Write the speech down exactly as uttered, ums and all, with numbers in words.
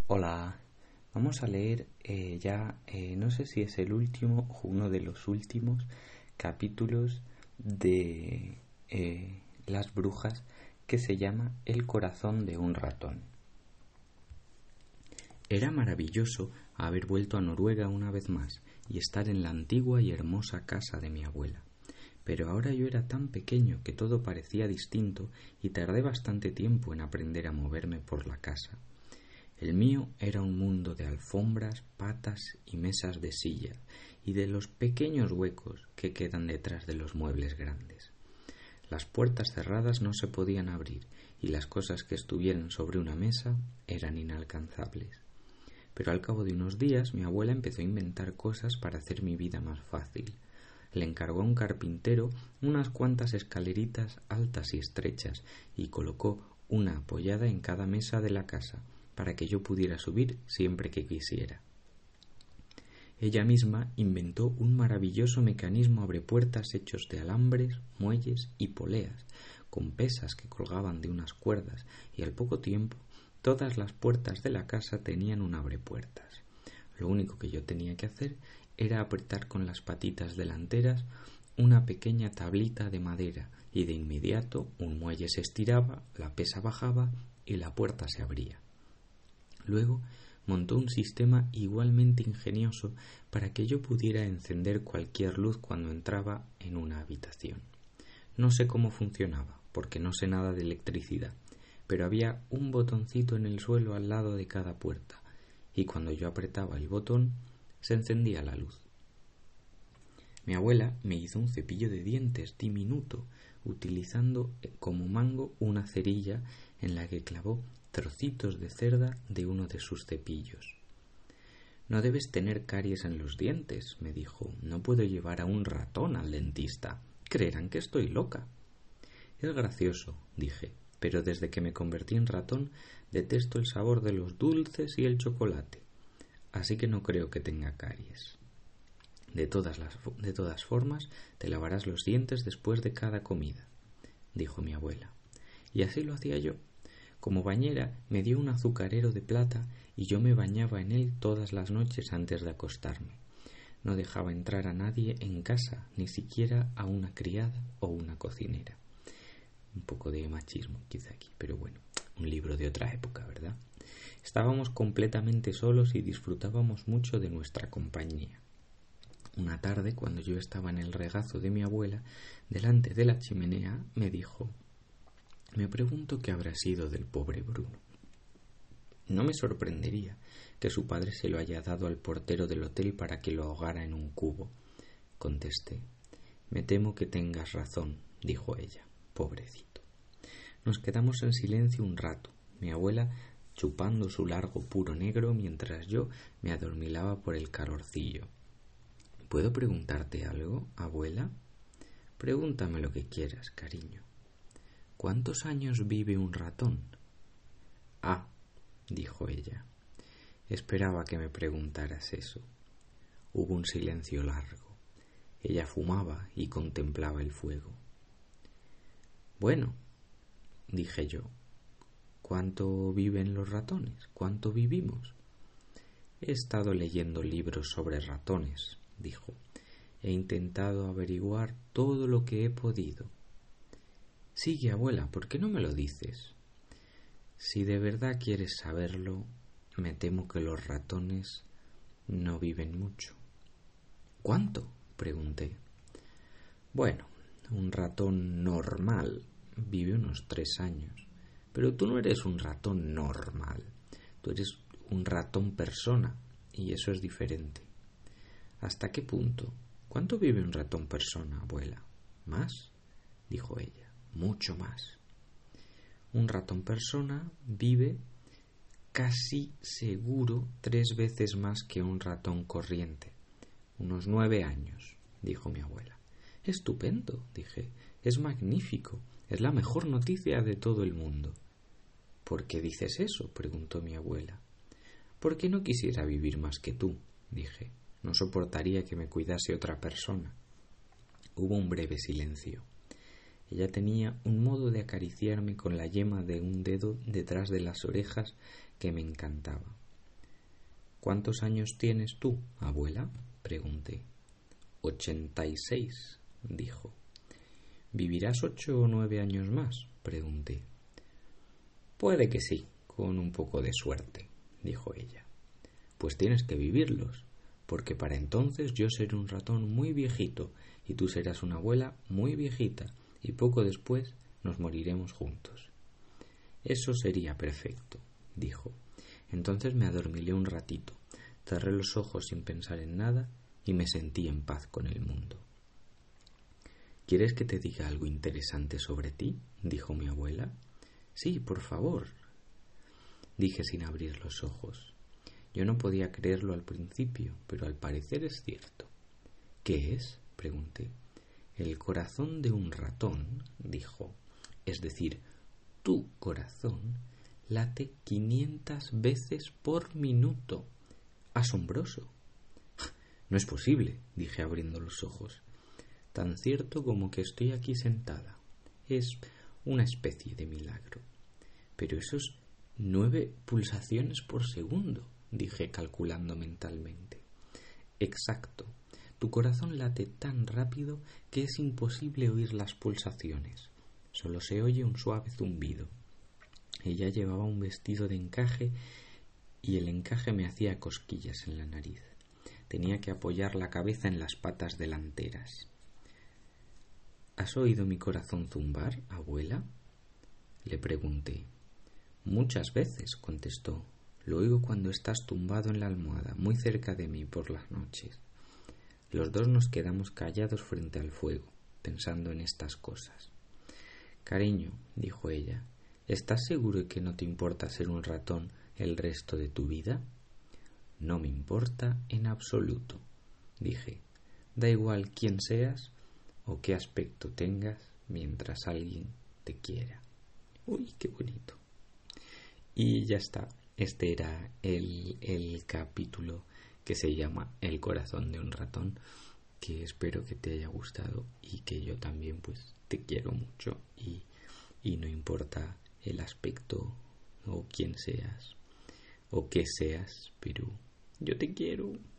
Hola, vamos a leer eh, ya, eh, no sé si es el último o uno de los últimos capítulos de eh, Las Brujas, que se llama El corazón de un ratón. Era maravilloso haber vuelto a Noruega una vez más y estar en la antigua y hermosa casa de mi abuela. Pero ahora yo era tan pequeño que todo parecía distinto y tardé bastante tiempo en aprender a moverme por la casa. El mío era un mundo de alfombras, patas y mesas de silla, y de los pequeños huecos que quedan detrás de los muebles grandes. Las puertas cerradas no se podían abrir, y las cosas que estuvieran sobre una mesa eran inalcanzables. Pero al cabo de unos días mi abuela empezó a inventar cosas para hacer mi vida más fácil. Le encargó a un carpintero unas cuantas escaleritas altas y estrechas, y colocó una apoyada en cada mesa de la casa, para que yo pudiera subir siempre que quisiera. Ella misma inventó un maravilloso mecanismo abrepuertas hechos de alambres, muelles y poleas, con pesas que colgaban de unas cuerdas, y al poco tiempo todas las puertas de la casa tenían un abrepuertas. Lo único que yo tenía que hacer era apretar con las patitas delanteras una pequeña tablita de madera, y de inmediato un muelle se estiraba, la pesa bajaba y la puerta se abría. Luego montó un sistema igualmente ingenioso para que yo pudiera encender cualquier luz cuando entraba en una habitación. No sé cómo funcionaba, porque no sé nada de electricidad, pero había un botoncito en el suelo al lado de cada puerta, y cuando yo apretaba el botón, se encendía la luz. Mi abuela me hizo un cepillo de dientes diminuto, utilizando como mango una cerilla en la que clavó trocitos de cerda de uno de sus cepillos. No debes tener caries en los dientes, me dijo. No puedo llevar a un ratón al dentista. Creerán que estoy loca. Es gracioso, dije, pero desde que me convertí en ratón detesto el sabor de los dulces y el chocolate, así que no creo que tenga caries. De todas las, de todas formas, te lavarás los dientes después de cada comida, dijo mi abuela. Y así lo hacía yo. Como bañera me dio un azucarero de plata y yo me bañaba en él todas las noches antes de acostarme. No dejaba entrar a nadie en casa, ni siquiera a una criada o una cocinera. Un poco de machismo quizá aquí, pero bueno, un libro de otra época, ¿verdad? Estábamos completamente solos y disfrutábamos mucho de nuestra compañía. Una tarde, cuando yo estaba en el regazo de mi abuela, delante de la chimenea, me dijo: me pregunto qué habrá sido del pobre Bruno. No me sorprendería que su padre se lo haya dado al portero del hotel para que lo ahogara en un cubo, contesté. Me temo que tengas razón, dijo ella. Pobrecito. Nos quedamos en silencio un rato, mi abuela chupando su largo puro negro mientras yo me adormilaba por el calorcillo. ¿Puedo preguntarte algo, abuela? Pregúntame lo que quieras, cariño. ¿Cuántos años vive un ratón? Ah, dijo ella. Esperaba que me preguntaras eso. Hubo un silencio largo. Ella fumaba y contemplaba el fuego. Bueno, dije yo, ¿cuánto viven los ratones? ¿Cuánto vivimos? He estado leyendo libros sobre ratones, dijo. He intentado averiguar todo lo que he podido. Sigue, abuela, ¿por qué no me lo dices? Si de verdad quieres saberlo, me temo que los ratones no viven mucho. ¿Cuánto? Pregunté. Bueno, un ratón normal vive unos tres años, pero tú no eres un ratón normal, tú eres un ratón persona, y eso es diferente. ¿Hasta qué punto? ¿Cuánto vive un ratón persona, abuela? ¿Más? Dijo ella. Mucho más. Un ratón persona vive casi seguro tres veces más que un ratón corriente. Unos nueve años, dijo mi abuela. Estupendo, dije. Es magnífico. Es la mejor noticia de todo el mundo. ¿Por qué dices eso? Preguntó mi abuela. Porque no quisiera vivir más que tú, dije. No soportaría que me cuidase otra persona. Hubo un breve silencio. Ella tenía un modo de acariciarme con la yema de un dedo detrás de las orejas que me encantaba. ¿Cuántos años tienes tú, abuela? Pregunté. Ochenta y seis, dijo. ¿Vivirás ocho o nueve años más? Pregunté. Puede que sí, con un poco de suerte, dijo ella. Pues tienes que vivirlos, porque para entonces yo seré un ratón muy viejito y tú serás una abuela muy viejita, y poco después nos moriremos juntos. Eso sería perfecto, dijo. Entonces me adormilé un ratito, cerré los ojos sin pensar en nada y me sentí en paz con el mundo. ¿Quieres que te diga algo interesante sobre ti?, dijo mi abuela. Sí, por favor, dije sin abrir los ojos. Yo no podía creerlo al principio, pero al parecer es cierto. ¿Qué es?, pregunté. El corazón de un ratón, dijo, es decir, tu corazón, late quinientas veces por minuto. ¡Asombroso! No es posible, dije abriendo los ojos. Tan cierto como que estoy aquí sentada. Es una especie de milagro. Pero esos nueve pulsaciones por segundo, dije calculando mentalmente. Exacto. Tu corazón late tan rápido que es imposible oír las pulsaciones. Solo se oye un suave zumbido. Ella llevaba un vestido de encaje y el encaje me hacía cosquillas en la nariz. Tenía que apoyar la cabeza en las patas delanteras. ¿Has oído mi corazón zumbar, abuela?, le pregunté. Muchas veces, contestó. Lo oigo cuando estás tumbado en la almohada, muy cerca de mí por las noches. Los dos nos quedamos callados frente al fuego, pensando en estas cosas. Cariño, dijo ella, ¿estás seguro de que no te importa ser un ratón el resto de tu vida? No me importa en absoluto, dije. Da igual quién seas o qué aspecto tengas mientras alguien te quiera. Uy, qué bonito. Y ya está. Este era el, el capítulo que se llama El corazón de un ratón, que espero que te haya gustado y que yo también pues te quiero mucho y, y no importa el aspecto o quién seas o qué seas, pero yo te quiero.